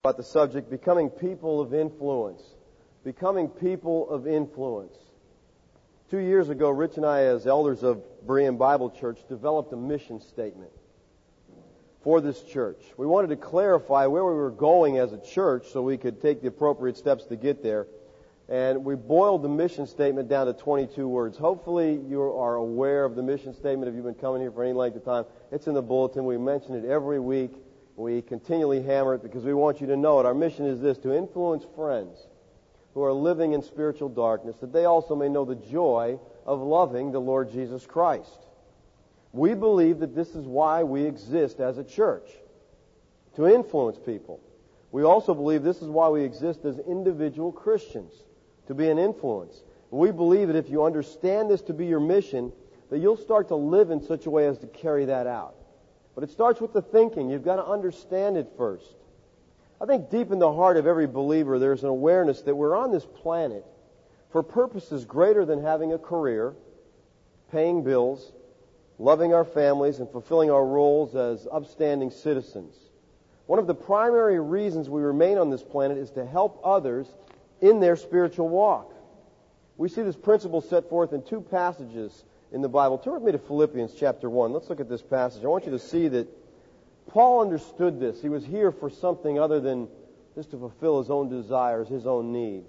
About the subject, becoming people of influence. Becoming people of influence. 2 years ago, Rich and I, as elders of Berean Bible Church, developed a mission statement for this church. We wanted to clarify where we were going as a church so we could take the appropriate steps to get there. And we boiled the mission statement down to 22 words. Hopefully you are aware of the mission statement if you've been coming here for any length of time. It's in the bulletin. We mention it every week. We continually hammer it because we want you to know it. Our mission is this: to influence friends who are living in spiritual darkness, that they also may know the joy of loving the Lord Jesus Christ. We believe that this is why we exist as a church, to influence people. We also believe this is why we exist as individual Christians, to be an influence. We believe that if you understand this to be your mission, that you'll start to live in such a way as to carry that out. But it starts with the thinking. You've got to understand it first. I think deep in the heart of every believer there's an awareness that we're on this planet for purposes greater than having a career, paying bills, loving our families, and fulfilling our roles as upstanding citizens. One of the primary reasons we remain on this planet is to help others in their spiritual walk. We see this principle set forth in two passages in the Bible. Turn with me to Philippians chapter 1. Let's look at this passage. I want you to see that Paul understood this. He was here for something other than just to fulfill his own desires, his own needs.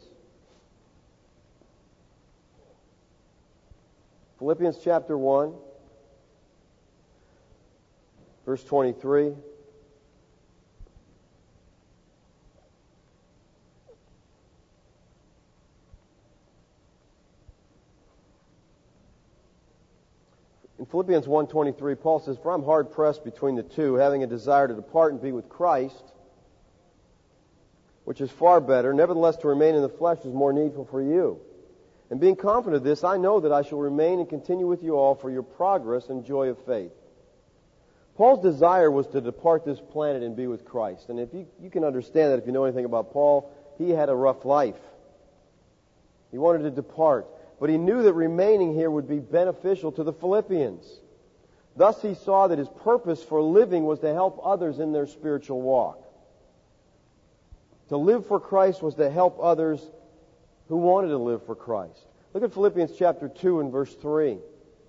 Philippians chapter 1, verse 23. In Philippians 1:23, Paul says, "For I'm hard-pressed between the two, having a desire to depart and be with Christ, which is far better. Nevertheless, to remain in the flesh is more needful for you. And being confident of this, I know that I shall remain and continue with you all for your progress and joy of faith." Paul's desire was to depart this planet and be with Christ. And if you can understand that if you know anything about Paul, he had a rough life. He wanted to depart. But he knew that remaining here would be beneficial to the Philippians. Thus he saw that his purpose for living was to help others in their spiritual walk. To live for Christ was to help others who wanted to live for Christ. Look at Philippians chapter 2 and verse 3.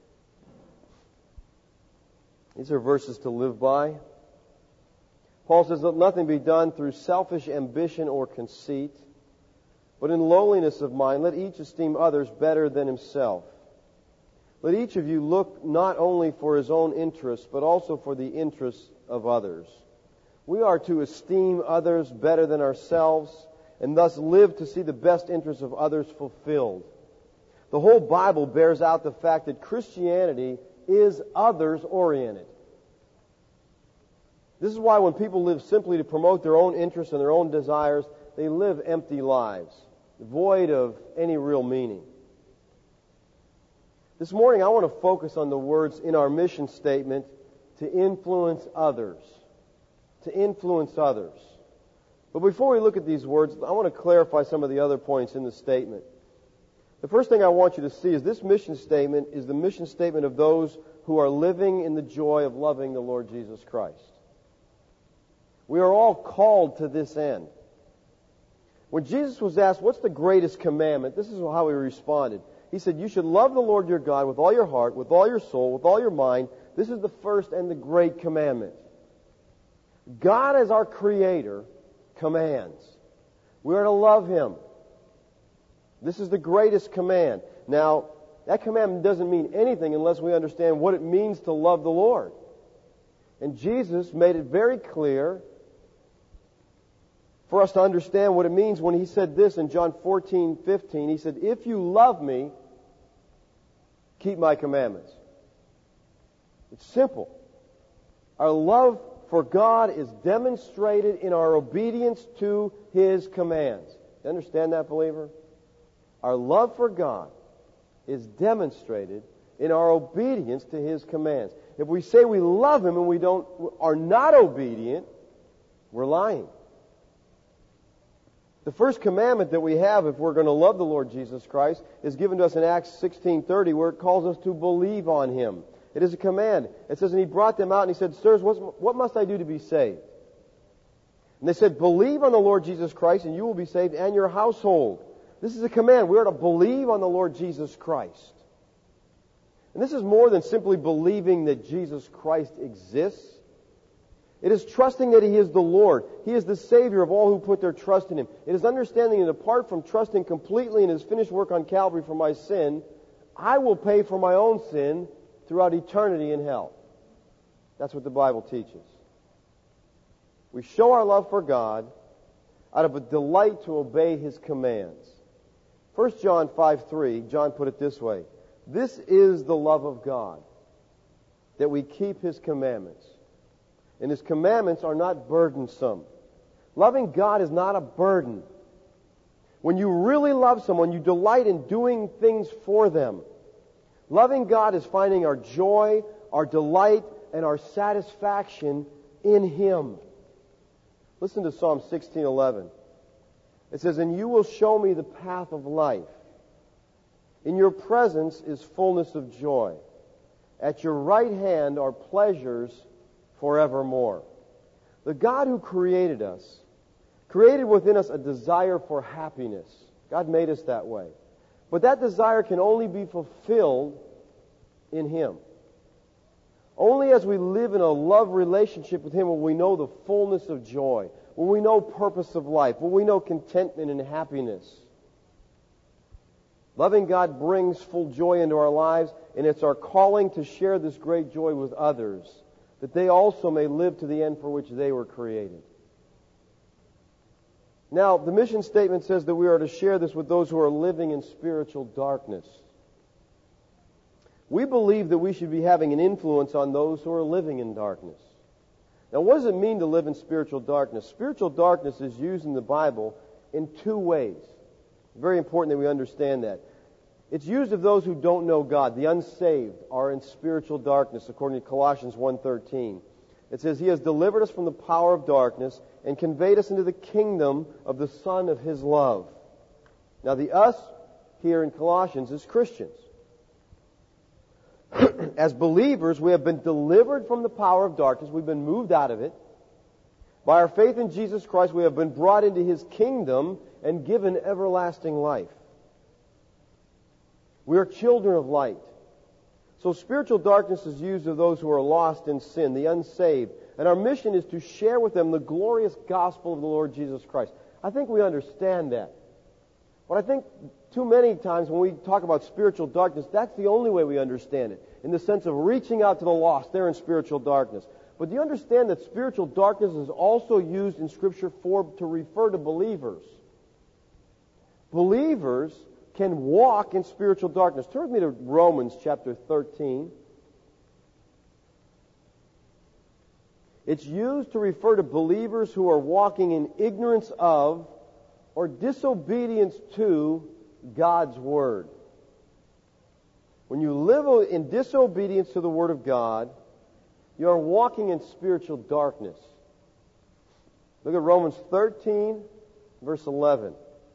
These are verses to live by. Paul says, "Let nothing be done through selfish ambition or conceit, but in lowliness of mind, let each esteem others better than himself. Let each of you look not only for his own interests, but also for the interests of others." We are to esteem others better than ourselves, and thus live to see the best interests of others fulfilled. The whole Bible bears out the fact that Christianity is others-oriented. This is why when people live simply to promote their own interests and their own desires, they live empty lives, void of any real meaning. This morning I want to focus on the words in our mission statement, to influence others. To influence others. But before we look at these words, I want to clarify some of the other points in the statement. The first thing I want you to see is this mission statement is the mission statement of those who are living in the joy of loving the Lord Jesus Christ. We are all called to this end. When Jesus was asked, "What's the greatest commandment?" this is how he responded. He said, "You should love the Lord your God with all your heart, with all your soul, with all your mind. This is the first and the great commandment." God, as our Creator, commands. We are to love Him. This is the greatest command. Now, that commandment doesn't mean anything unless we understand what it means to love the Lord. And Jesus made it very clear for us to understand what it means when He said this in John 14:15. He said, "If you love me, keep my commandments." It's simple. Our love for God is demonstrated in our obedience to His commands. You understand that, believer? Our love for God is demonstrated in our obedience to His commands. If we say we love Him and we are not obedient, we're lying. The first commandment that we have if we're going to love the Lord Jesus Christ is given to us in Acts 16:30, where it calls us to believe on Him. It is a command. It says, "And He brought them out and He said, 'Sirs, what must I do to be saved?'" And they said, believe on the Lord Jesus Christ and you will be saved and your household. This is a command. We are to believe on the Lord Jesus Christ. And this is more than simply believing that Jesus Christ exists. It is trusting that He is the Lord. He is the Savior of all who put their trust in Him. It is understanding that apart from trusting completely in His finished work on Calvary for my sin, I will pay for my own sin throughout eternity in hell. That's what the Bible teaches. We show our love for God out of a delight to obey His commands. 1 John 5:3, John put it this way, this is the love of God, that we keep His commandments. And His commandments are not burdensome. Loving God is not a burden. When you really love someone, you delight in doing things for them. Loving God is finding our joy, our delight, and our satisfaction in Him. Listen to Psalm 16:11. It says, and you will show me the path of life. In your presence is fullness of joy. At your right hand are pleasures forevermore. The God who created us, created within us a desire for happiness. God made us that way. But that desire can only be fulfilled in Him. Only as we live in a love relationship with Him will we know the fullness of joy, will we know purpose of life, will we know contentment and happiness. Loving God brings full joy into our lives, and it's our calling to share this great joy with others, that they also may live to the end for which they were created. Now, the mission statement says that we are to share this with those who are living in spiritual darkness. We believe that we should be having an influence on those who are living in darkness. Now, what does it mean to live in spiritual darkness? Spiritual darkness is used in the Bible in two ways. Very important that we understand that. It's used of those who don't know God. The unsaved are in spiritual darkness, according to Colossians 1:13. It says, He has delivered us from the power of darkness and conveyed us into the kingdom of the Son of His love. Now, the us here in Colossians is Christians. As believers, we have been delivered from the power of darkness. We've been moved out of it. By our faith in Jesus Christ, we have been brought into His kingdom and given everlasting life. We are children of light. So spiritual darkness is used of those who are lost in sin, the unsaved. And our mission is to share with them the glorious gospel of the Lord Jesus Christ. I think we understand that. But I think too many times when we talk about spiritual darkness, that's the only way we understand it, in the sense of reaching out to the lost. They're in spiritual darkness. But do you understand that spiritual darkness is also used in Scripture to refer to believers? Believers can walk in spiritual darkness. Turn with me to Romans chapter 13. It's used to refer to believers who are walking in ignorance of or disobedience to God's Word. When you live in disobedience to the Word of God, you are walking in spiritual darkness. Look at Romans 13, verse 11.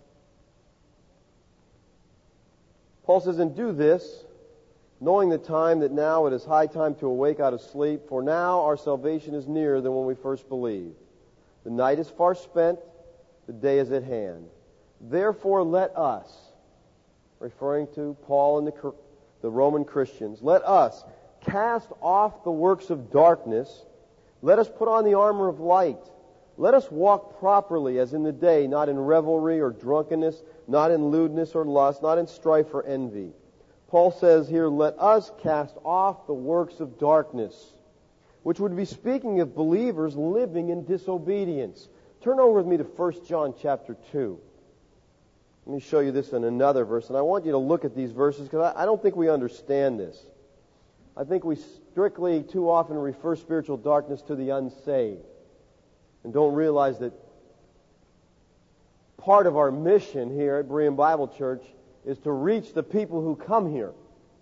Paul says, and do this, knowing the time that now it is high time to awake out of sleep, for now our salvation is nearer than when we first believed. The night is far spent, the day is at hand. Therefore let us, referring to Paul and the Roman Christians, let us cast off the works of darkness. Let us put on the armor of light. Let us walk properly as in the day, not in revelry or drunkenness, not in lewdness or lust, not in strife or envy. Paul says here, let us cast off the works of darkness, which would be speaking of believers living in disobedience. Turn over with me to 1 John chapter 2. Let me show you this in another verse, and I want you to look at these verses because I don't think we understand this. I think we strictly too often refer spiritual darkness to the unsaved and don't realize that part of our mission here at Berean Bible Church is to reach the people who come here.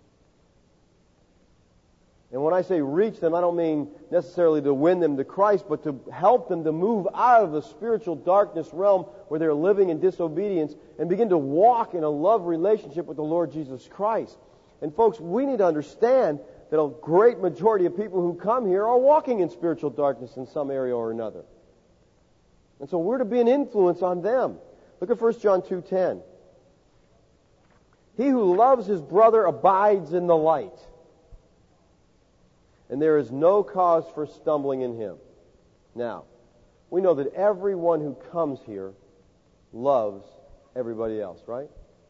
And when I say reach them, I don't mean necessarily to win them to Christ, but to help them to move out of the spiritual darkness realm where they're living in disobedience and begin to walk in a love relationship with the Lord Jesus Christ. And folks, we need to understand that a great majority of people who come here are walking in spiritual darkness in some area or another. And so we're to be an influence on them. Look at 1 John 2:10. He who loves his brother abides in the light, and there is no cause for stumbling in him. Now, we know that everyone who comes here loves everybody else, right?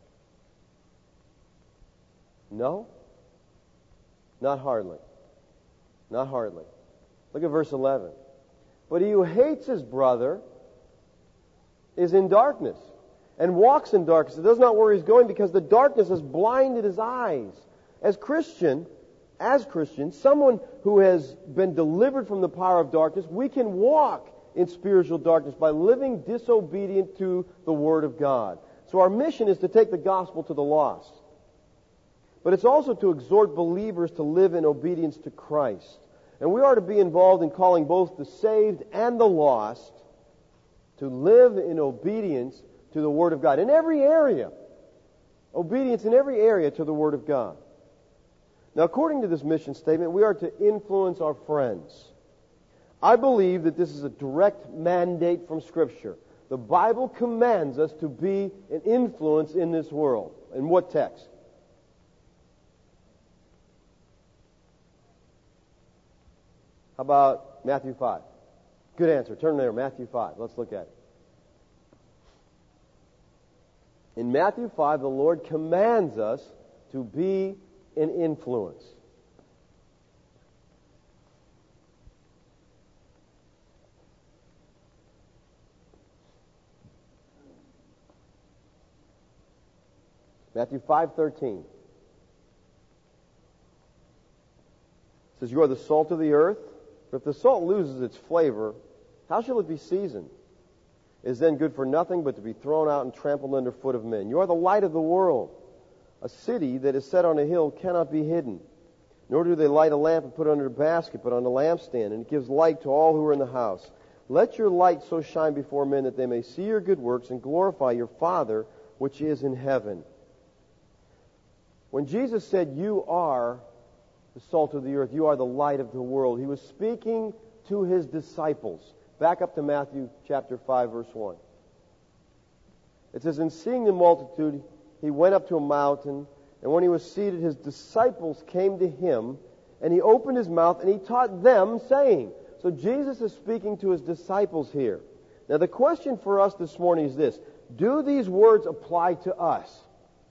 No? Not hardly. Not hardly. Look at verse 11. But he who hates his brother is in darkness and walks in darkness. He does not know where he's going because the darkness has blinded his eyes. As Christians, someone who has been delivered from the power of darkness, we can walk in spiritual darkness by living disobedient to the Word of God. So our mission is to take the gospel to the lost. But it's also to exhort believers to live in obedience to Christ. And we are to be involved in calling both the saved and the lost to live in obedience to the Word of God. In every area. Obedience in every area to the Word of God. Now, according to this mission statement, we are to influence our friends. I believe that this is a direct mandate from Scripture. The Bible commands us to be an influence in this world. In what text? How about Matthew 5? Good answer. Turn there, Matthew 5. Let's look at it. In Matthew 5, the Lord commands us to be an influence. Matthew 5:13 says, "You are the salt of the earth, but if the salt loses its flavor, how shall it be seasoned? It is then good for nothing but to be thrown out and trampled underfoot of men. You are the light of the world. A city that is set on a hill cannot be hidden. Nor do they light a lamp and put it under a basket, but on a lampstand, and it gives light to all who are in the house. Let your light so shine before men that they may see your good works and glorify your Father which is in heaven." When Jesus said, "You are the salt of the earth, you are the light of the world," He was speaking to His disciples. Back up to Matthew chapter 5, verse 1. It says, "And seeing the multitude, He went up to a mountain, and when He was seated, His disciples came to Him, and He opened His mouth, and He taught them, saying..." So Jesus is speaking to His disciples here. Now the question for us this morning is this: do these words apply to us?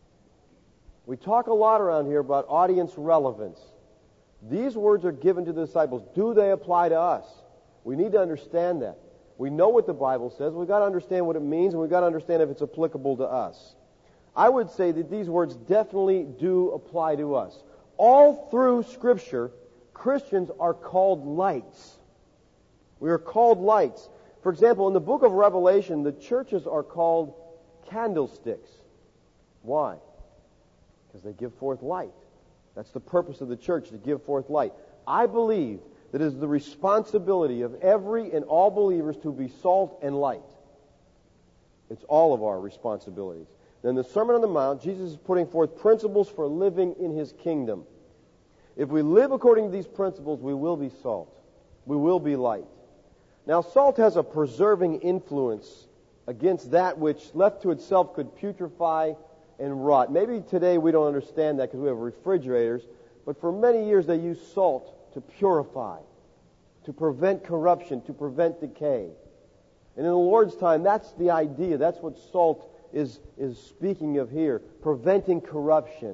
We talk a lot around here about audience relevance. These words are given to the disciples. Do they apply to us? We need to understand that. We know what the Bible says. We've got to understand what it means, and we've got to understand if it's applicable to us. I would say that these words definitely do apply to us. All through Scripture, Christians are called lights. We are called lights. For example, in the book of Revelation, the churches are called candlesticks. Why? Because they give forth light. That's the purpose of the church, to give forth light. I believe that it is the responsibility of every and all believers to be salt and light. It's all of our responsibilities. In the Sermon on the Mount, Jesus is putting forth principles for living in His kingdom. If we live according to these principles, we will be salt. We will be light. Now, salt has a preserving influence against that which, left to itself, could putrefy and rot. Maybe today we don't understand that because we have refrigerators, but for many years they used salt to purify, to prevent corruption, to prevent decay. And in the Lord's time, that's the idea. That's what salt is speaking of here, preventing corruption.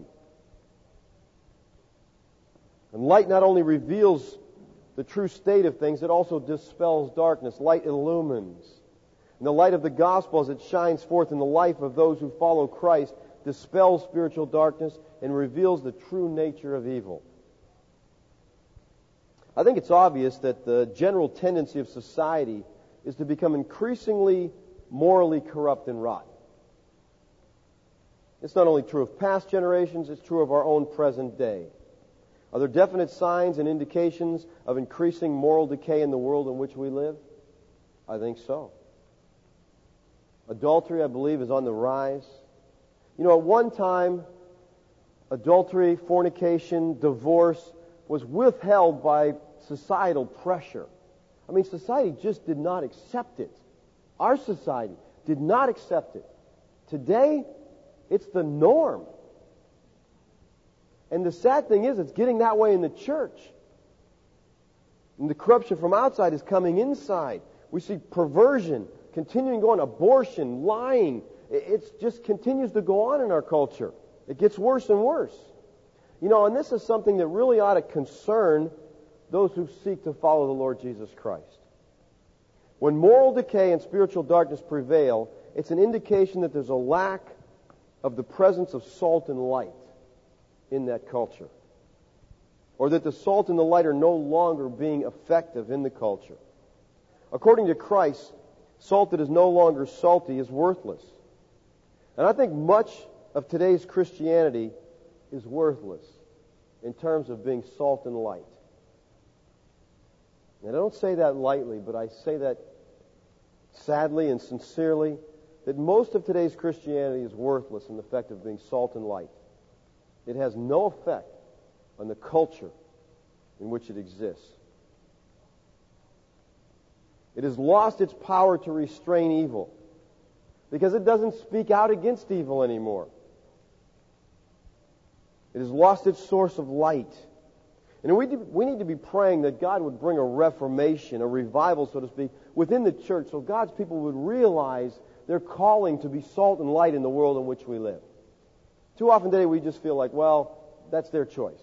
And light not only reveals the true state of things, it also dispels darkness. Light illumines. And the light of the gospel, as it shines forth in the life of those who follow Christ, dispels spiritual darkness and reveals the true nature of evil. I think it's obvious that the general tendency of society is to become increasingly morally corrupt and rotten. It's not only true of past generations, it's true of our own present day. Are there definite signs and indications of increasing moral decay in the world in which we live? I think so. Adultery, I believe, is on the rise. You know, at one time, adultery, fornication, divorce was withheld by societal pressure. I mean, society just did not accept it. Our society did not accept it. Today, it's the norm. And the sad thing is, it's getting that way in the church. And the corruption from outside is coming inside. We see perversion continuing to go on, abortion, lying. It just continues to go on in our culture. It gets worse and worse. You know, and this is something that really ought to concern those who seek to follow the Lord Jesus Christ. When moral decay and spiritual darkness prevail, it's an indication that there's a lack of the presence of salt and light in that culture. Or that the salt and the light are no longer being effective in the culture. According to Christ, salt that is no longer salty is worthless. And I think much of today's Christianity is worthless in terms of being salt and light. And I don't say that lightly, but I say that sadly and sincerely, that most of today's Christianity is worthless in the effect of being salt and light. It has no effect on the culture in which it exists. It has lost its power to restrain evil because it doesn't speak out against evil anymore. It has lost its source of light. And we need to be praying that God would bring a reformation, a revival, so to speak, within the church so God's people would realize their calling to be salt and light in the world in which we live. Too often today we just feel like, well, that's their choice.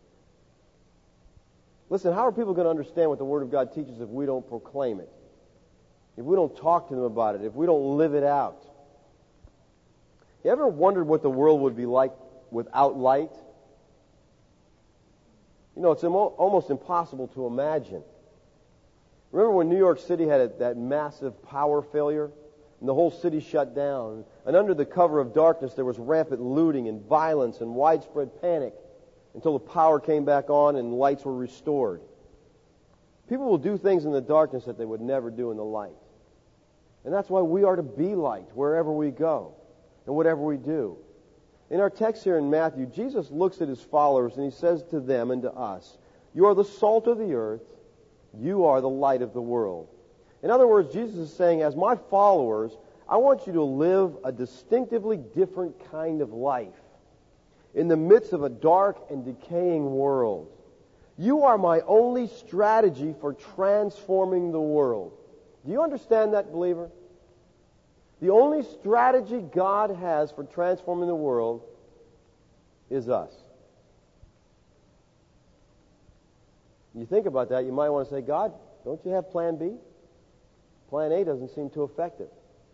Listen, how are people going to understand what the Word of God teaches if we don't proclaim it? If we don't talk to them about it? If we don't live it out? You ever wondered what the world would be like without light? You know, it's almost impossible to imagine. Remember when New York City had that massive power failure? And the whole city shut down. And under the cover of darkness, there was rampant looting and violence and widespread panic until the power came back on and lights were restored. People will do things in the darkness that they would never do in the light. And that's why we are to be light wherever we go and whatever we do. In our text here in Matthew, Jesus looks at his followers and he says to them and to us, "You are the salt of the earth. You are the light of the world." In other words, Jesus is saying, as my followers, I want you to live a distinctively different kind of life in the midst of a dark and decaying world. You are my only strategy for transforming the world. Do you understand that, believer? The only strategy God has for transforming the world is us. You think about that, you might want to say, God, don't you have plan B? Plan A doesn't seem too effective.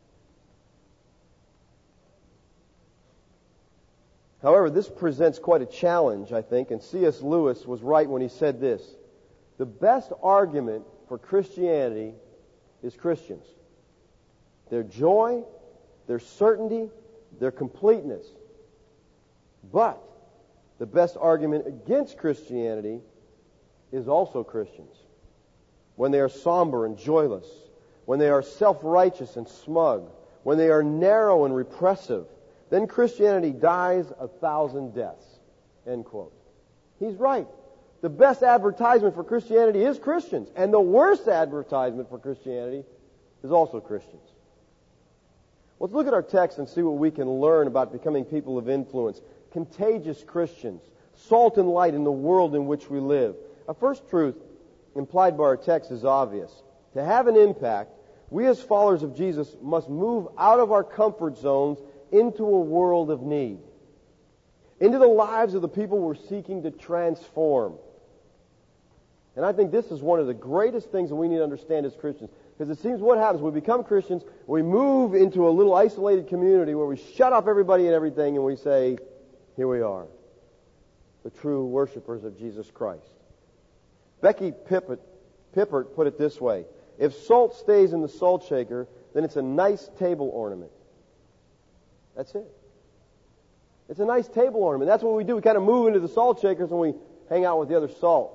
However, this presents quite a challenge, I think, and C.S. Lewis was right when he said this: the best argument for Christianity is Christians. Their joy, their certainty, their completeness. But the best argument against Christianity is also Christians. When they are somber and joyless, when they are self-righteous and smug, when they are narrow and repressive, then Christianity dies 1,000 deaths. End quote. He's right. The best advertisement for Christianity is Christians. And the worst advertisement for Christianity is also Christians. Let's look at our text and see what we can learn about becoming people of influence, contagious Christians, salt and light in the world in which we live. A first truth implied by our text is obvious. To have an impact, we as followers of Jesus must move out of our comfort zones into a world of need, into the lives of the people we're seeking to transform. And I think this is one of the greatest things that we need to understand as Christians. Because it seems what happens, we become Christians, we move into a little isolated community where we shut off everybody and everything and we say, here we are, the true worshipers of Jesus Christ. Becky Pippert put it this way: if salt stays in the salt shaker, then it's a nice table ornament. That's it. It's a nice table ornament. That's what we do. We kind of move into the salt shakers and we hang out with the other salt.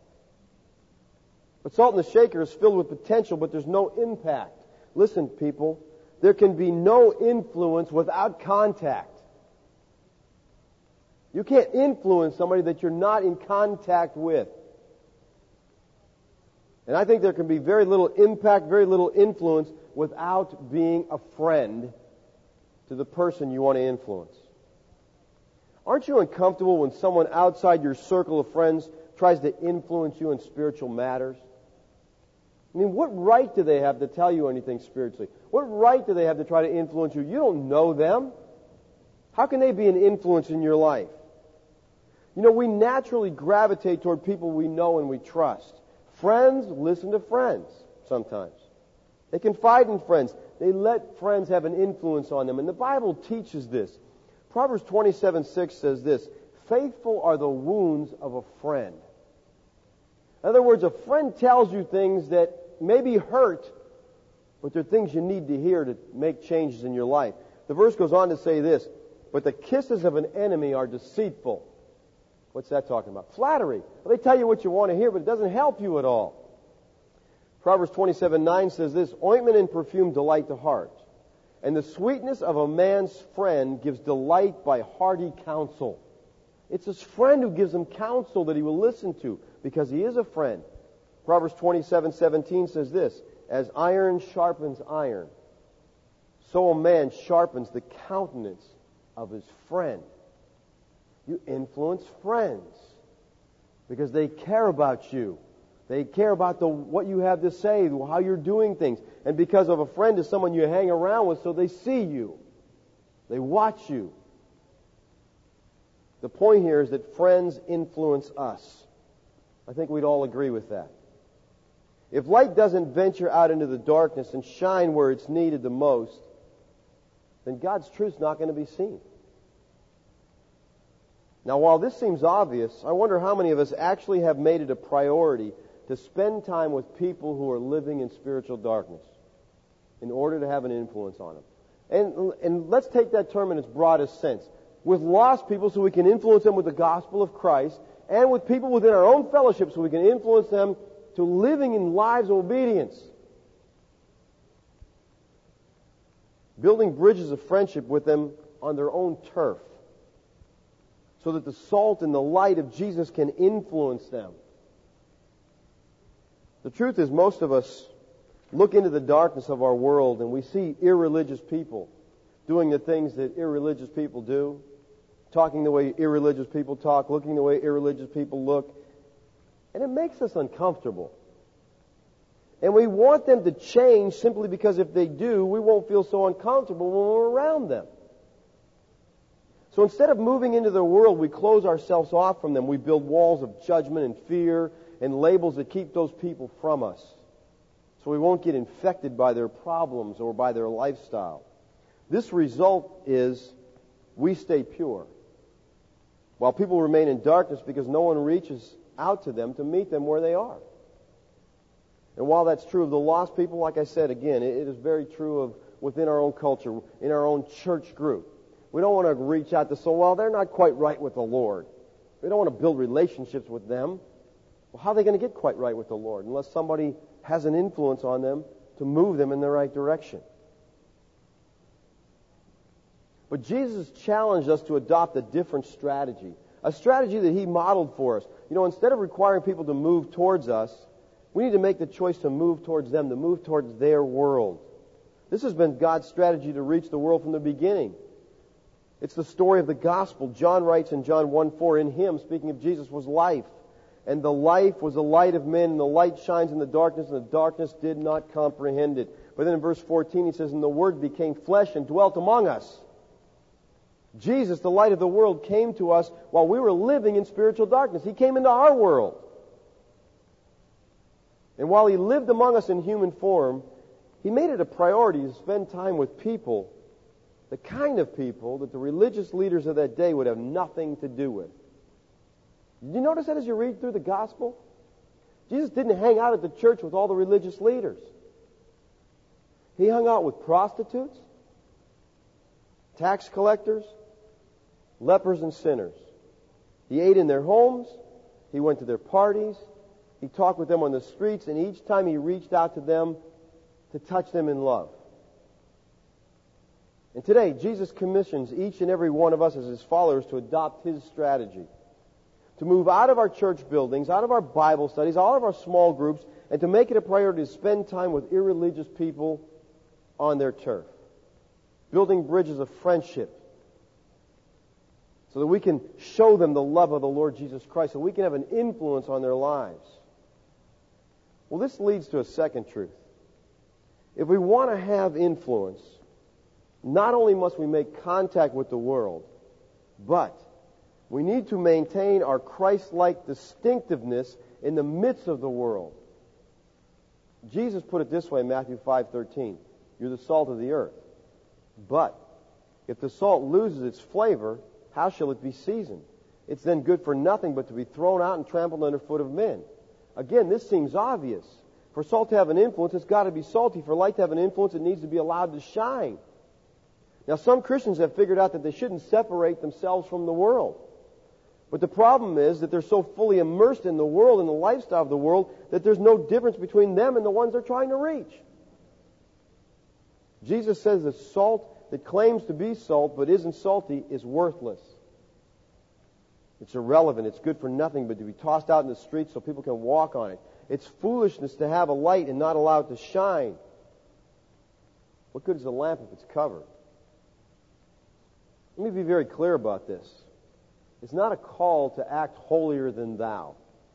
But salt in the shaker is filled with potential, but there's no impact. Listen, people, there can be no influence without contact. You can't influence somebody that you're not in contact with. And I think there can be very little impact, very little influence without being a friend to the person you want to influence? Aren't you uncomfortable when someone outside your circle of friends tries to influence you in spiritual matters? I mean, what right do they have to tell you anything spiritually? What right do they have to try to influence you? You don't know them. How can they be an influence in your life? You know, we naturally gravitate toward people we know and we trust. Friends listen to friends sometimes. They confide in friends. They let friends have an influence on them. And the Bible teaches this. Proverbs 27:6 says this, "Faithful are the wounds of a friend." In other words, a friend tells you things that maybe hurt, but they're things you need to hear to make changes in your life. The verse goes on to say this, "But the kisses of an enemy are deceitful." What's that talking about? Flattery. Well, they tell you what you want to hear, but it doesn't help you at all. Proverbs 27:9 says this, "Ointment and perfume delight the heart, and the sweetness of a man's friend gives delight by hearty counsel." It's his friend who gives him counsel that he will listen to, because he is a friend. Proverbs 27:17 says this, "As iron sharpens iron, so a man sharpens the countenance of his friend." You influence friends because they care about you. They care about what you have to say, how you're doing things. And because of a friend is someone you hang around with, so they see you. They watch you. The point here is that friends influence us. I think we'd all agree with that. If light doesn't venture out into the darkness and shine where it's needed the most, then God's truth's not going to be seen. Now, while this seems obvious, I wonder how many of us actually have made it a priority to spend time with people who are living in spiritual darkness in order to have an influence on them. And let's take that term in its broadest sense. With lost people so we can influence them with the gospel of Christ, and with people within our own fellowship so we can influence them to living in lives of obedience. Building bridges of friendship with them on their own turf, so that the salt and the light of Jesus can influence them. The truth is, most of us look into the darkness of our world and we see irreligious people doing the things that irreligious people do, talking the way irreligious people talk, looking the way irreligious people look, and it makes us uncomfortable. And we want them to change simply because if they do, we won't feel so uncomfortable when we're around them. So instead of moving into their world, we close ourselves off from them. We build walls of judgment and fear and labels that keep those people from us, so we won't get infected by their problems or by their lifestyle. This result is we stay pure, while people remain in darkness because no one reaches out to them to meet them where they are. And while that's true of the lost people, like I said, again, it is very true of within our own culture, in our own church group. We don't want to reach out to someone, well, they're not quite right with the Lord. We don't want to build relationships with them. Well, how are they going to get quite right with the Lord unless somebody has an influence on them to move them in the right direction? But Jesus challenged us to adopt a different strategy, a strategy that He modeled for us. You know, instead of requiring people to move towards us, we need to make the choice to move towards them, to move towards their world. This has been God's strategy to reach the world from the beginning. It's the story of the gospel. John writes in John 1:4, "In Him," speaking of Jesus, "was life. And the life was the light of men, and the light shines in the darkness, and the darkness did not comprehend it." But then in verse 14 he says, "And the Word became flesh and dwelt among us." Jesus, the light of the world, came to us while we were living in spiritual darkness. He came into our world. And while He lived among us in human form, He made it a priority to spend time with people, the kind of people that the religious leaders of that day would have nothing to do with. Did you notice that as you read through the gospel? Jesus didn't hang out at the church with all the religious leaders. He hung out with prostitutes, tax collectors, lepers, and sinners. He ate in their homes. He went to their parties. He talked with them on the streets, and each time He reached out to them to touch them in love. And today, Jesus commissions each and every one of us as His followers to adopt His strategy, to move out of our church buildings, out of our Bible studies, out of our small groups, and to make it a priority to spend time with irreligious people on their turf, building bridges of friendship, so that we can show them the love of the Lord Jesus Christ, so we can have an influence on their lives. Well, this leads to a second truth. If we want to have influence, not only must we make contact with the world, but we need to maintain our Christ-like distinctiveness in the midst of the world. Jesus put it this way in Matthew 5:13. You're the salt of the earth. But if the salt loses its flavor, how shall it be seasoned? It's then good for nothing but to be thrown out and trampled underfoot of men. Again, this seems obvious. For salt to have an influence, it's got to be salty. For light to have an influence, it needs to be allowed to shine. Now, some Christians have figured out that they shouldn't separate themselves from the world. But the problem is that they're so fully immersed in the world and the lifestyle of the world that there's no difference between them and the ones they're trying to reach. Jesus says that salt that claims to be salt but isn't salty is worthless. It's irrelevant. It's good for nothing but to be tossed out in the streets so people can walk on it. It's foolishness to have a light and not allow it to shine. What good is a lamp if it's covered? Let me be very clear about this. It's not a call to act holier than thou.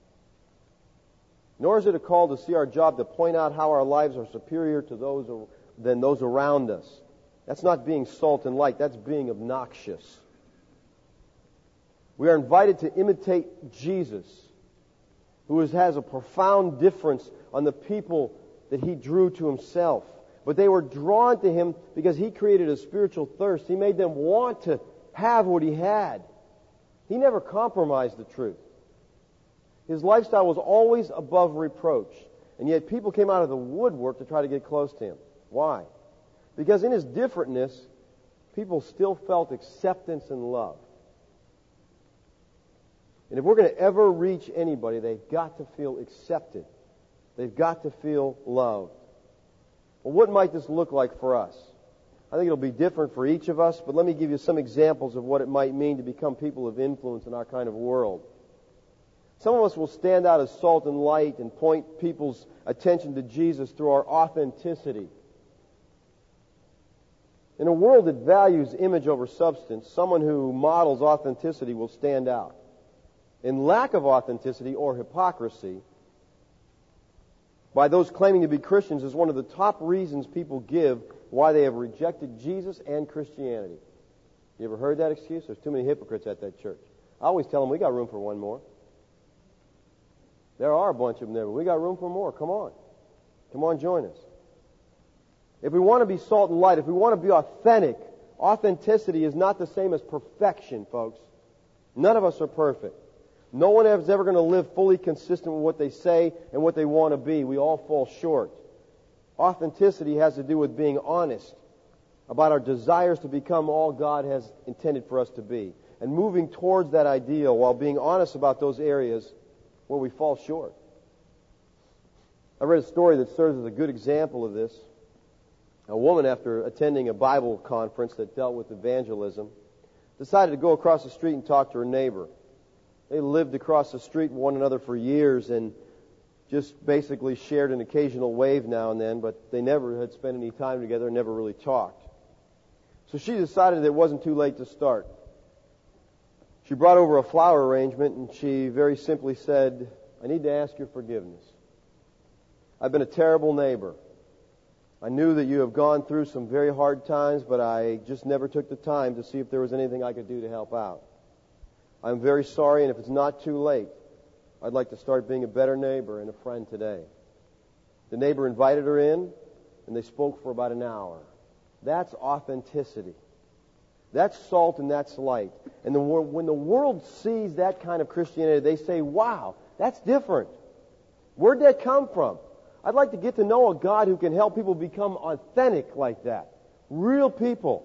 Nor is it a call to see our job to point out how our lives are superior to than those around us. That's not being salt and light. That's being obnoxious. We are invited to imitate Jesus, who has a profound difference on the people that He drew to Himself. But they were drawn to Him because He created a spiritual thirst. He made them want to have what He had. He never compromised the truth. His lifestyle was always above reproach. And yet people came out of the woodwork to try to get close to Him. Why? Because in His differentness, people still felt acceptance and love. And if we're going to ever reach anybody, they've got to feel accepted. They've got to feel loved. Well, what might this look like for us? I think it'll be different for each of us, but let me give you some examples of what it might mean to become people of influence in our kind of world. Some of us will stand out as salt and light and point people's attention to Jesus through our authenticity. In a world that values image over substance, someone who models authenticity will stand out. In lack of authenticity or hypocrisy, by those claiming to be Christians, is one of the top reasons people give why they have rejected Jesus and Christianity. You ever heard that excuse? There's too many hypocrites at that church. I always tell them, we got room for one more. There are a bunch of them there, but we got room for more. Come on. Come on, join us. If we want to be salt and light, if we want to be authentic, authenticity is not the same as perfection, folks. None of us are perfect. No one is ever going to live fully consistent with what they say and what they want to be. We all fall short. Authenticity has to do with being honest about our desires to become all God has intended for us to be, and moving towards that ideal while being honest about those areas where we fall short. I read a story that serves as a good example of this. A woman, after attending a Bible conference that dealt with evangelism, decided to go across the street and talk to her neighbor. They lived across the street with one another for years and just basically shared an occasional wave now and then, but they never had spent any time together and never really talked. So she decided it wasn't too late to start. She brought over a flower arrangement and she very simply said, I need to ask your forgiveness. I've been a terrible neighbor. I knew that you have gone through some very hard times, but I just never took the time to see if there was anything I could do to help out. I'm very sorry, and if it's not too late, I'd like to start being a better neighbor and a friend today. The neighbor invited her in, and they spoke for about an hour. That's authenticity. That's salt and that's light. And when the world sees that kind of Christianity, they say, wow, that's different. Where'd that come from? I'd like to get to know a God who can help people become authentic like that. Real people.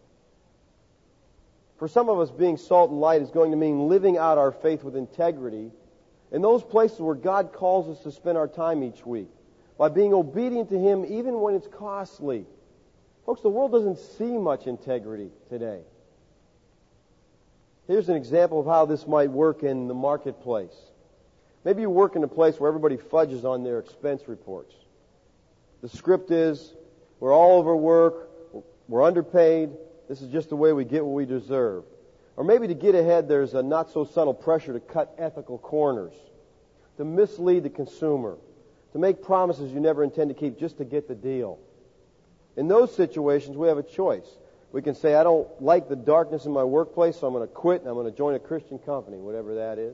For some of us, being salt and light is going to mean living out our faith with integrity in those places where God calls us to spend our time each week, by being obedient to Him even when it's costly. Folks, the world doesn't see much integrity today. Here's an example of how this might work in the marketplace. Maybe you work in a place where everybody fudges on their expense reports. The script is, We're all overworked. We're underpaid. This is just the way we get what we deserve. Or maybe to get ahead, there's a not-so-subtle pressure to cut ethical corners, to mislead the consumer, to make promises you never intend to keep just to get the deal. In those situations, we have a choice. We can say, I don't like the darkness in my workplace, so I'm going to quit and I'm going to join a Christian company, whatever that is.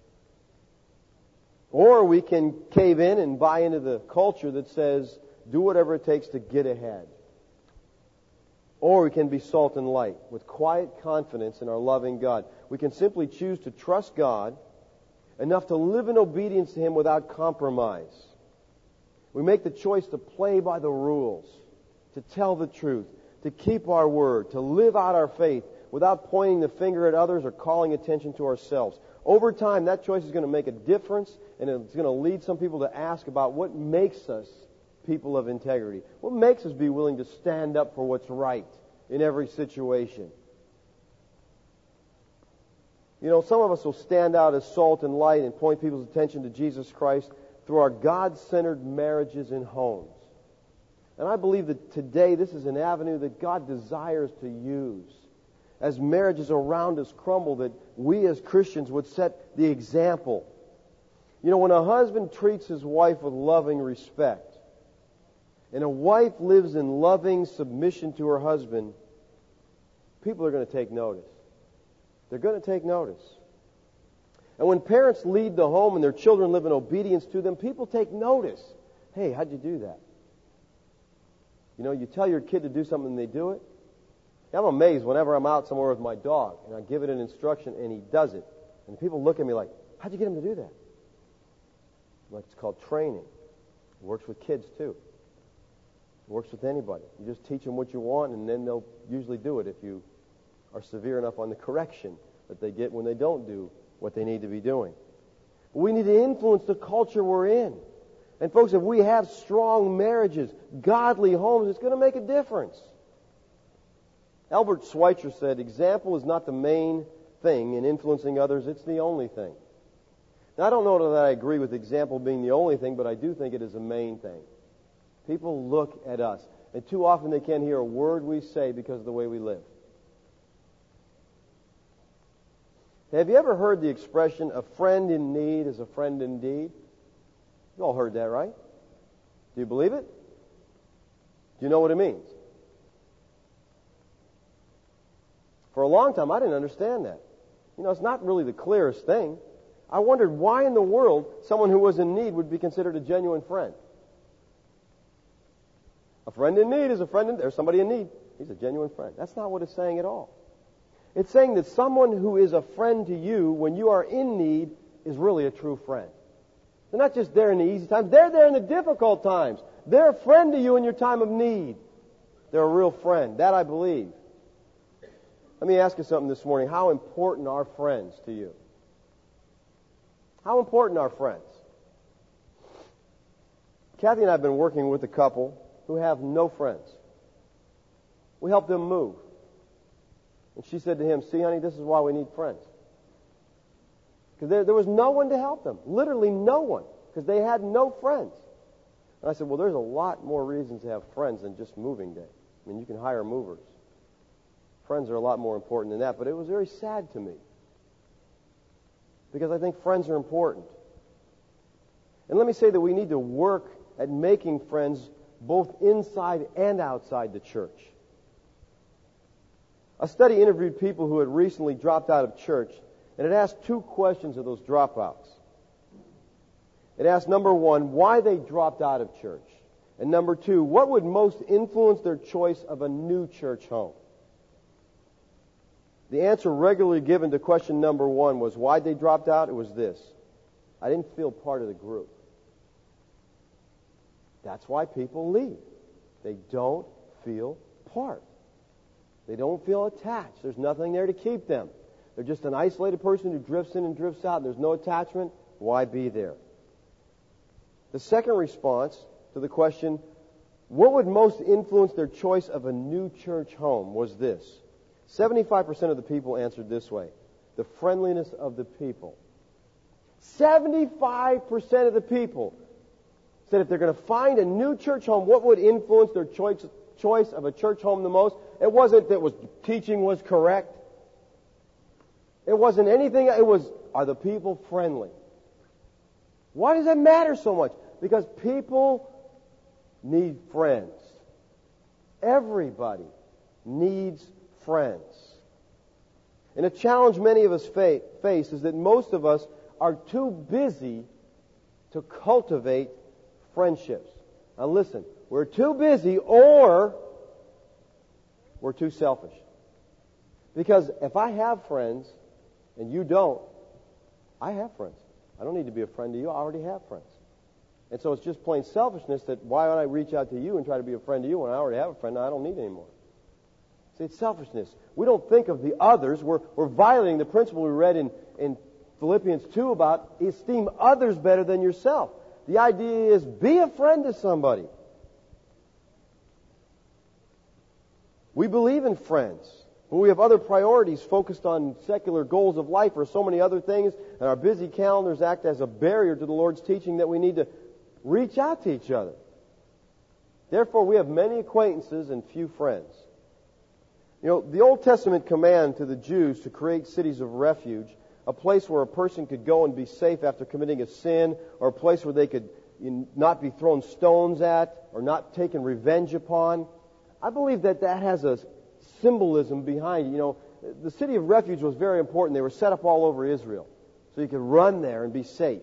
Or we can cave in and buy into the culture that says, do whatever it takes to get ahead. Or we can be salt and light with quiet confidence in our loving God. We can simply choose to trust God enough to live in obedience to Him without compromise. We make the choice to play by the rules, to tell the truth, to keep our word, to live out our faith without pointing the finger at others or calling attention to ourselves. Over time, that choice is going to make a difference, and it's going to lead some people to ask about what makes us people of integrity. What makes us be willing to stand up for what's right in every situation? You know, some of us will stand out as salt and light and point people's attention to Jesus Christ through our God-centered marriages and homes. And I believe that today this is an avenue that God desires to use. As marriages around us crumble, that we as Christians would set the example. You know, when a husband treats his wife with loving respect, and a wife lives in loving submission to her husband, people are going to take notice. They're going to take notice. And when parents lead the home and their children live in obedience to them, people take notice. Hey, how'd you do that? You know, you tell your kid to do something and they do it. I'm amazed whenever I'm out somewhere with my dog and I give it an instruction and he does it. And people look at me like, how'd you get him to do that? Like, it's called training. It works with kids too. It works with anybody. You just teach them what you want and then they'll usually do it if you are severe enough on the correction that they get when they don't do what they need to be doing. But we need to influence the culture we're in. And folks, if we have strong marriages, godly homes, it's going to make a difference. Albert Schweitzer said, example is not the main thing in influencing others, it's the only thing. Now, I don't know that I agree with example being the only thing, but I do think it is the main thing. People look at us, and too often they can't hear a word we say because of the way we live. Have you ever heard the expression, a friend in need is a friend indeed? You all heard that, right? Do you believe it? Do you know what it means? For a long time, I didn't understand that. You know, it's not really the clearest thing. I wondered why in the world someone who was in need would be considered a genuine friend. A friend in need is a friend in... There's somebody in need. He's a genuine friend. That's not what it's saying at all. It's saying that someone who is a friend to you when you are in need is really a true friend. They're not just there in the easy times. They're there in the difficult times. They're a friend to you in your time of need. They're a real friend. That I believe. Let me ask you something this morning. How important are friends to you? How important are friends? Kathy and I have been working with a couple who have no friends. We helped them move. And she said to him, see, honey, this is why we need friends. Because there was no one to help them. Literally no one. Because they had no friends. And I said, well, there's a lot more reasons to have friends than just moving day. I mean, you can hire movers. Friends are a lot more important than that. But it was very sad to me. Because I think friends are important. And let me say that we need to work at making friends both inside and outside the church. A study interviewed people who had recently dropped out of church, and it asked two questions of those dropouts. It asked, number one, why they dropped out of church. And number two, what would most influence their choice of a new church home? The answer regularly given to question number one was why they dropped out. It was this: I didn't feel part of the group. That's why people leave. They don't feel part. They don't feel attached. There's nothing there to keep them. They're just an isolated person who drifts in and drifts out. There's no attachment. Why be there? The second response to the question, what would most influence their choice of a new church home, was this: 75% of the people answered this way: the friendliness of the people. 75% of the people said if they're going to find a new church home, what would influence their choice of a church home the most? It wasn't that teaching was correct. It wasn't anything. It was, are the people friendly? Why does that matter so much? Because people need friends. Everybody needs friends. And a challenge many of us face is that most of us are too busy to cultivate friendships. Now listen, we're too busy or we're too selfish. Because if I have friends and you don't, I have friends. I don't need to be a friend to you. I already have friends. And so it's just plain selfishness that why would I reach out to you and try to be a friend to you when I already have a friend and I don't need any more? See, it's selfishness. We don't think of the others. We're violating the principle we read in Philippians 2 about esteem others better than yourself. The idea is be a friend to somebody. We believe in friends, but we have other priorities focused on secular goals of life or so many other things, and our busy calendars act as a barrier to the Lord's teaching that we need to reach out to each other. Therefore, we have many acquaintances and few friends. You know, the Old Testament command to the Jews to create cities of refuge, a place where a person could go and be safe after committing a sin, or a place where they could not be thrown stones at or not taken revenge upon. I believe that has a symbolism behind it. You know, the city of refuge was very important. They were set up all over Israel, so you could run there and be safe.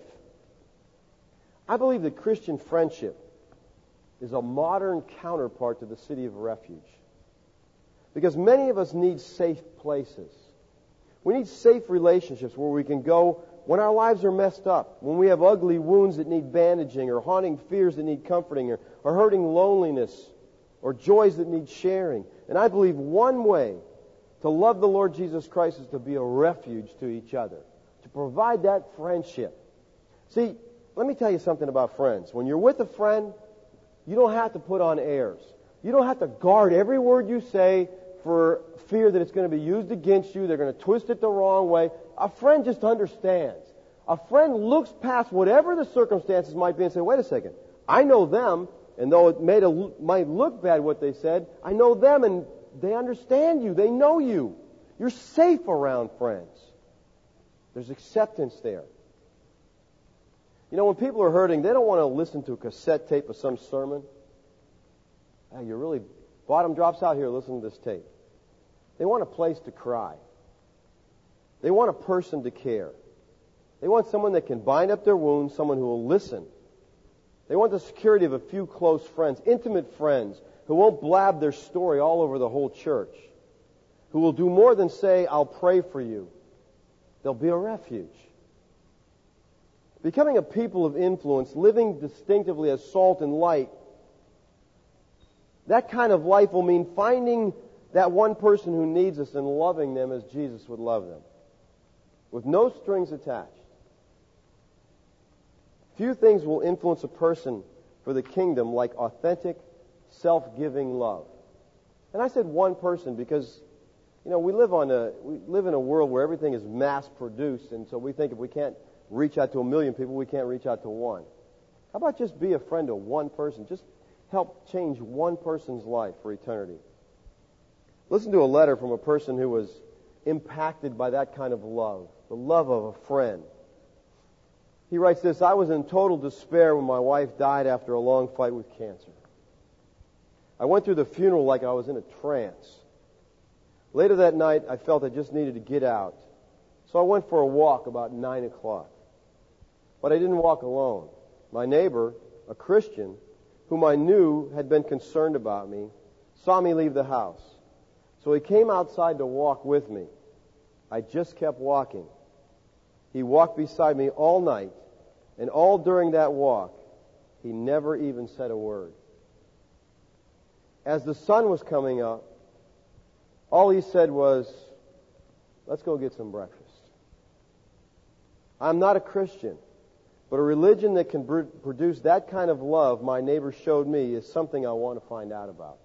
I believe that Christian friendship is a modern counterpart to the city of refuge. Because many of us need safe places. We need safe relationships where we can go when our lives are messed up, when we have ugly wounds that need bandaging, or haunting fears that need comforting, or hurting loneliness, or joys that need sharing. And I believe one way to love the Lord Jesus Christ is to be a refuge to each other, to provide that friendship. See, let me tell you something about friends. When you're with a friend, you don't have to put on airs. You don't have to guard every word you say for fear that it's going to be used against you. They're going to twist it the wrong way. A friend just understands. A friend looks past whatever the circumstances might be and says, wait a second, I know them, and though it might look bad what they said, I know them and they understand you. They know you. You're safe around friends. There's acceptance there. You know, when people are hurting, they don't want to listen to a cassette tape of some sermon. Oh, you're really, bottom drops out here, listen to this tape. They want a place to cry. They want a person to care. They want someone that can bind up their wounds, someone who will listen. They want the security of a few close friends, intimate friends, who won't blab their story all over the whole church, who will do more than say, I'll pray for you. They'll be a refuge. Becoming a people of influence, living distinctively as salt and light, that kind of life will mean finding that one person who needs us and loving them as Jesus would love them, with no strings attached. Few things will influence a person for the kingdom like authentic, self-giving love. And I said one person because, you know, we live in a world where everything is mass-produced, and so we think if we can't reach out to 1 million people, we can't reach out to one. How about just be a friend to one person? Just help change one person's life for eternity. Listen to a letter from a person who was impacted by that kind of love, the love of a friend. He writes this, I was in total despair when my wife died after a long fight with cancer. I went through the funeral like I was in a trance. Later that night, I felt I just needed to get out. So I went for a walk about 9 o'clock. But I didn't walk alone. My neighbor, a Christian, whom I knew had been concerned about me, saw me leave the house. So he came outside to walk with me. I just kept walking. He walked beside me all night, and all during that walk, he never even said a word. As the sun was coming up, all he said was, let's go get some breakfast. I'm not a Christian, but a religion that can produce that kind of love my neighbor showed me is something I want to find out about.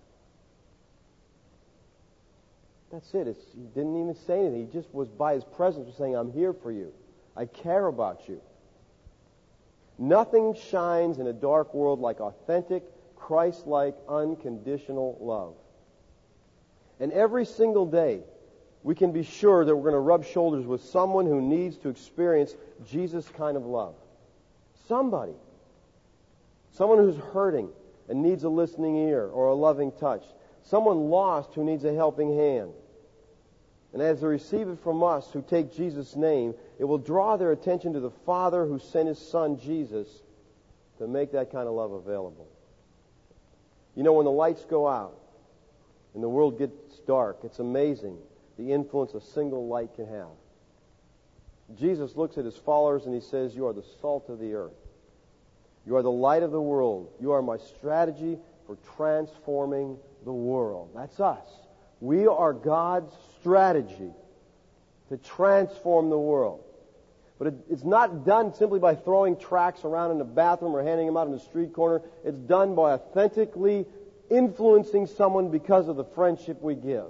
That's it. He didn't even say anything. He just was by his presence saying, I'm here for you. I care about you. Nothing shines in a dark world like authentic, Christ-like, unconditional love. And every single day, we can be sure that we're going to rub shoulders with someone who needs to experience Jesus' kind of love. Somebody. Someone who's hurting and needs a listening ear or a loving touch. Someone lost who needs a helping hand. And as they receive it from us who take Jesus' name, it will draw their attention to the Father who sent His Son, Jesus, to make that kind of love available. You know, when the lights go out and the world gets dark, it's amazing the influence a single light can have. Jesus looks at His followers and He says, "You are the salt of the earth. You are the light of the world. You are my strategy for transforming the world." That's us. We are God's strategy to transform the world. But it's not done simply by throwing tracts around in the bathroom or handing them out in the street corner. It's done by authentically influencing someone because of the friendship we give.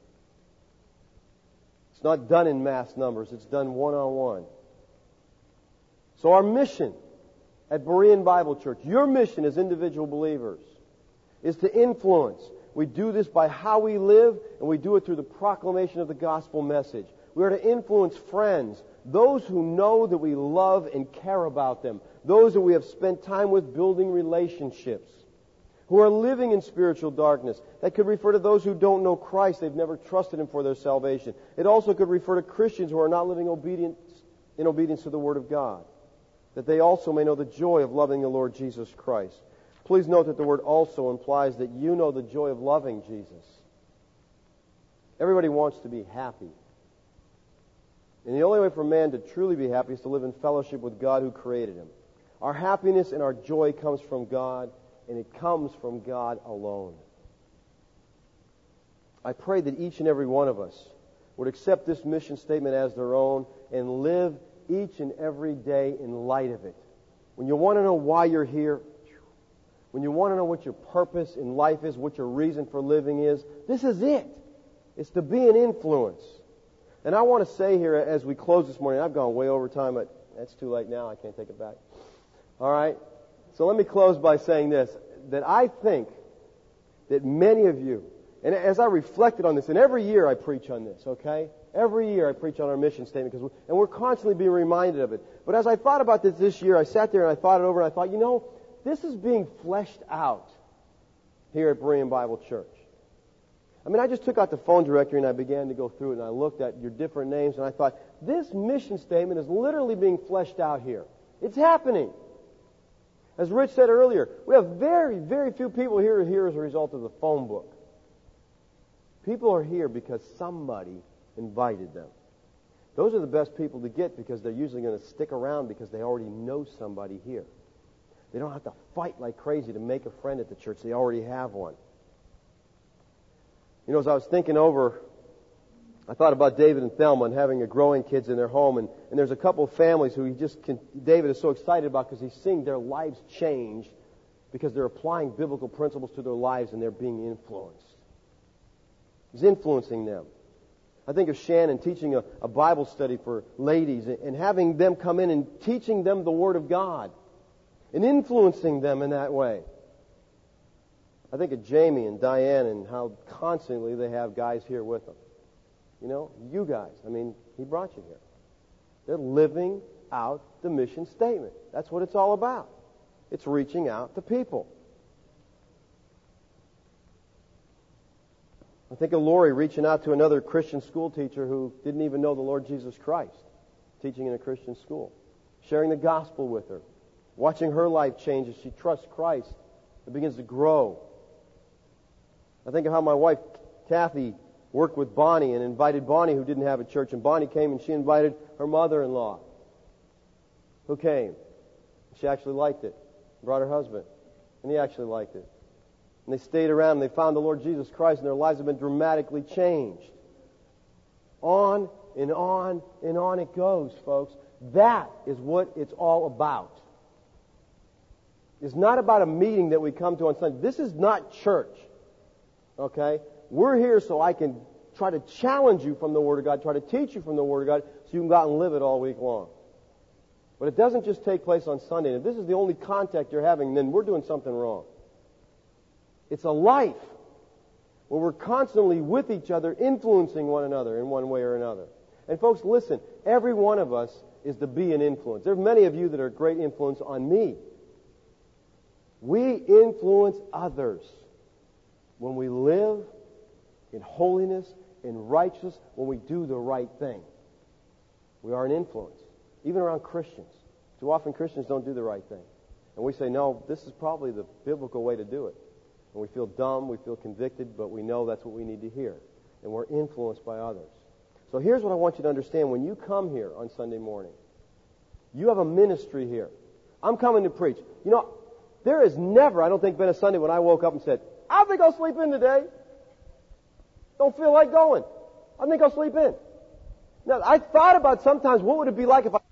It's not done in mass numbers. It's done one-on-one. So our mission at Berean Bible Church, your mission as individual believers, is to influence. We do this by how we live, and we do it through the proclamation of the gospel message. We are to influence friends, those who know that we love and care about them, those that we have spent time with building relationships, who are living in spiritual darkness. That could refer to those who don't know Christ. They've never trusted Him for their salvation. It also could refer to Christians who are not living in obedience to the Word of God, that they also may know the joy of loving the Lord Jesus Christ. Please note that the word "also" implies that you know the joy of loving Jesus. Everybody wants to be happy. And the only way for man to truly be happy is to live in fellowship with God who created him. Our happiness and our joy comes from God, and it comes from God alone. I pray that each and every one of us would accept this mission statement as their own and live each and every day in light of it. When you want to know why you're here, when you want to know what your purpose in life is, what your reason for living is, this is it. It's to be an influence. And I want to say here as we close this morning, I've gone way over time, but that's too late now. I can't take it back. All right? So let me close by saying this, that I think that many of you, and as I reflected on this, and every year I preach on this, okay? Every year I preach on our mission statement, and we're constantly being reminded of it. But as I thought about this year, I sat there and I thought it over, and I thought, you know, this is being fleshed out here at Berean Bible Church. I mean, I just took out the phone directory and I began to go through it, and I looked at your different names, and I thought, this mission statement is literally being fleshed out here. It's happening. As Rich said earlier, we have very, very few people here as a result of the phone book. People are here because somebody invited them. Those are the best people to get because they're usually going to stick around because they already know somebody here. They don't have to fight like crazy to make a friend at the church. They already have one. You know, as I was thinking over, I thought about David and Thelma and having a growing kids in their home. And there's a couple of families who David is so excited about because he's seeing their lives change because they're applying biblical principles to their lives and they're being influenced. He's influencing them. I think of Shannon teaching a Bible study for ladies and having them come in and teaching them the Word of God and influencing them in that way. I think of Jamie and Diane and how constantly they have guys here with them. You know, you guys. I mean, he brought you here. They're living out the mission statement. That's what it's all about. It's reaching out to people. I think of Lori reaching out to another Christian school teacher who didn't even know the Lord Jesus Christ, teaching in a Christian school, sharing the gospel with her, watching her life change as she trusts Christ and begins to grow. I think of how my wife, Kathy, worked with Bonnie and invited Bonnie, who didn't have a church, and Bonnie came and she invited her mother-in-law, who came. She actually liked it. Brought her husband, and he actually liked it. And they stayed around and they found the Lord Jesus Christ, and their lives have been dramatically changed. On and on and on it goes, folks. That is what it's all about. It's not about a meeting that we come to on Sunday. This is not church. Okay? We're here so I can try to challenge you from the Word of God, try to teach you from the Word of God, so you can go out and live it all week long. But it doesn't just take place on Sunday. And if this is the only contact you're having, then we're doing something wrong. It's a life where we're constantly with each other, influencing one another in one way or another. And folks, listen, every one of us is to be an influence. There are many of you that are a great influence on me. We influence others when we live in holiness, in righteousness, when we do the right thing. We are an influence, even around Christians. Too often Christians don't do the right thing. And we say, no, this is probably the biblical way to do it. And we feel dumb, we feel convicted, but we know that's what we need to hear. And we're influenced by others. So here's what I want you to understand. When you come here on Sunday morning, you have a ministry here. I'm coming to preach. You know, there has never, I don't think, been a Sunday when I woke up and said, I think I'll sleep in today. Don't feel like going. I think I'll sleep in. Now, I thought about sometimes what would it be like if I